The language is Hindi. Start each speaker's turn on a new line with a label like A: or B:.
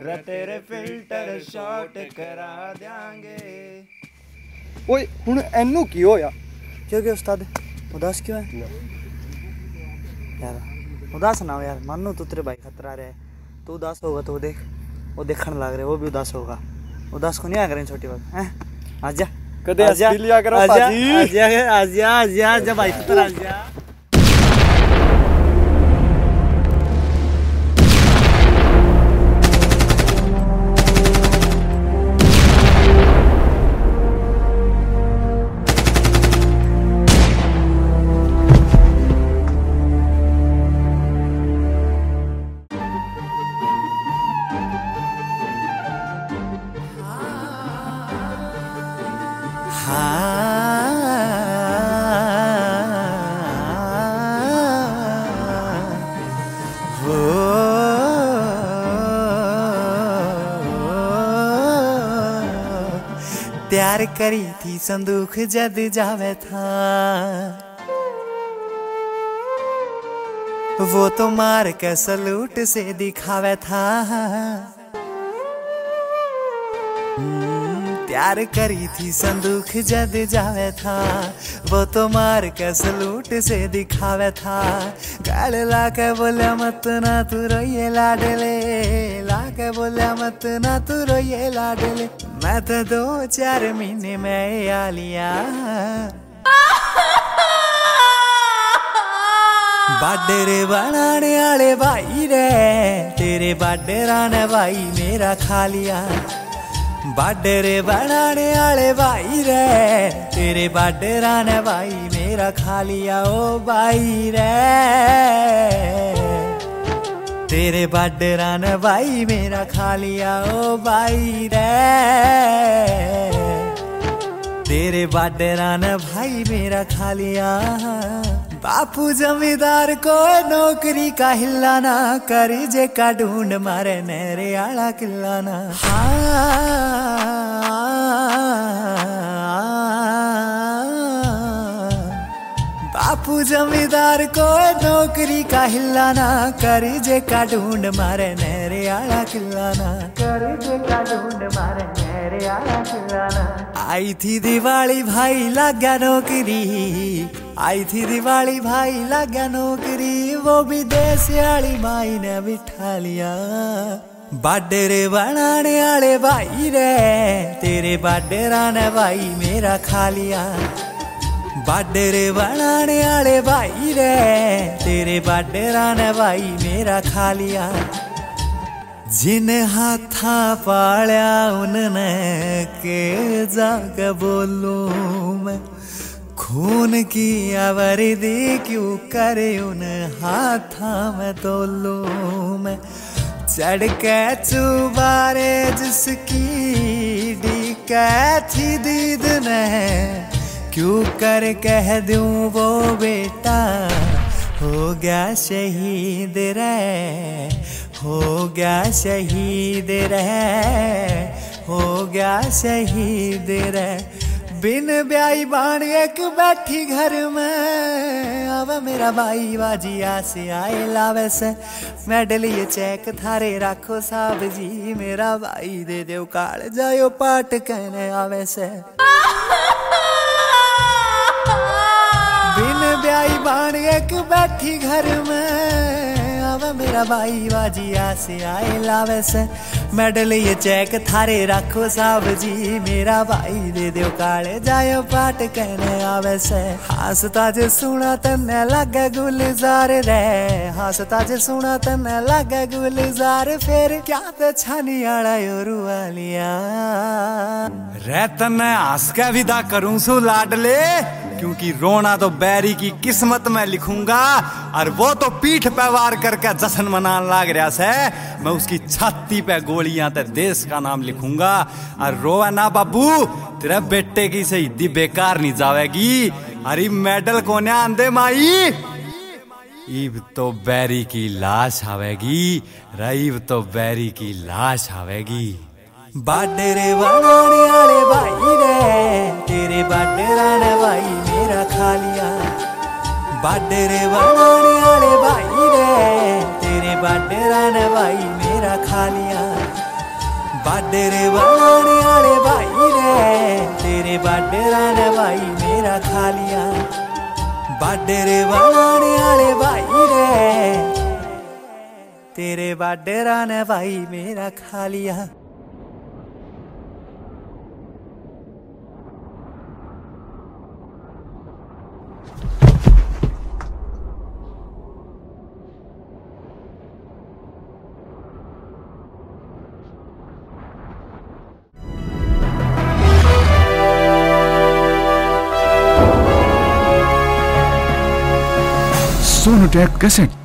A: रे तेरे फिल्टर शॉट करा देंगे।
B: ओए हुन एनू की होया?
A: क्यों क्या उस्ताद उदास क्यों है यार? उदास ना हो यार, मानो तू तेरे भाई खतरा रहे। तू उदास होगा तो देख, वो देखने लग रहे, वो भी उदास होगा। उदास को नहीं आ करें छोटी बात है। आजा
B: कदे हंस लिया करो पाजी।
A: आजा आजा आजा आजा भाई खतरा आजा। प्यार करी थी संदूक जद जावे था, वो तो मार के सलूट से दिखावे था। प्यार करी थी संदूक जद जावे था, वो तो मार के सलूट से दिखावे था। गाल ला के बोले मत ना तू रोइए लाडले, ला के बोले मत ना तू रोइए लाडले। मैं तो 2-4 महीने में आ लिया। बाडरे बनाने वाले भाई रे, तेरे बाडरा ने भाई मेरा खा लिया। बाडरे बनाने वाले भाई रे, तेरे बाडरा ने भाई मेरा खा लिया। ओ भाई रे तेरे बाडरा ने भाई मेरा खा लिया। ओ भाई रे तेरे बाडरा ने भाई मेरा खा लिया। बापू जमींदार को नौकरी का हिलाना, कर जे का ढूंढ मारे नहरे आला किलाना। बापू जमींदार को नौकरी का हिलाना, कर जे का ढूंढ मारे नहरे आला किलाना। कर जे का ढूंढ मारे नहरे आला किलाना। आई थी दिवाली भाई लग गया नौकरी, आई थी दिवाली भाई लग गया नौकरी। वो भी देश वाली माई ने बिठा लिया। बाडरे बनाने वाले भाई रे, तेरे बाडरा ने भाई मेरा खा लिया। बाडरे बनाने वाले भाई रे, तेरे बाडरा ने भाई मेरा खा लिया। जिन हाथा पालिया उनने के जाग बोलूं मैं, खून की आवर्दी क्यों करे उन हाथा में तोलूं मैं। चढ़ के चुबारे जिसकी डीके थी दीद ने, क्यों कर कह दूं वो बेटा हो गया शहीद रे, हो गया शहीद रे, हो गया शहीद रे। बिन ब्याई बाण एक बैठी घर में, अब मेरा भाई बाजिया से आए लावे से। मेडल ये चेक थारे राखो साहब जी, मेरा भाई दे दो काल जायो पाट कहने आवे से। बिन ब्याई बाण एक बैठी घर में, अब मेरा भाई बाजिया से आए लावे से। मेडल ये चेक थारे राखो साहब जी, मेरा भाई दे दो काले जायो पाट कहने आवे से। हंसता जे सुना तन्ने लगे गुलजार रे, हंसता जे सुना तन्ने लगे गुलजार। फिर क्या तो छानी आड़ा रुआ लिया
B: रे, तन्ने हंस के विदा करूं सु लाडले, क्योंकि रोना तो बैरी की किस्मत में लिखूंगा। और वो तो पीठ पे वार करके जश्न मनान लाग रहा से, मैं उसकी छाती पे गोलियां ते देश का नाम लिखूंगा। और रोवा ना बाबू, तेरे बेटे की शहीदी बेकार नहीं जावेगी। अरे मेडल कोने आंदे माई, इब तो बैरी की लाश आवेगी, रईब तो बैरी की लाश आवेगी।
A: बाडरे बनाने वाले भाई रे, तेरे बाडरा ने भाई मेरा खा लिया। बाडरे बनाने वाले भाई रे, तेरे बाडरा ने भाई मेरा खा लिया। बाडरे बनाने वाले भाई रे, तेरे बाडरा ने भाई मेरा खा लिया। बाडरे बनाने वाले भाई रे, तेरे बाडरा ने भाई मेरा खा लिया।
C: सोनोटेक कैसेट।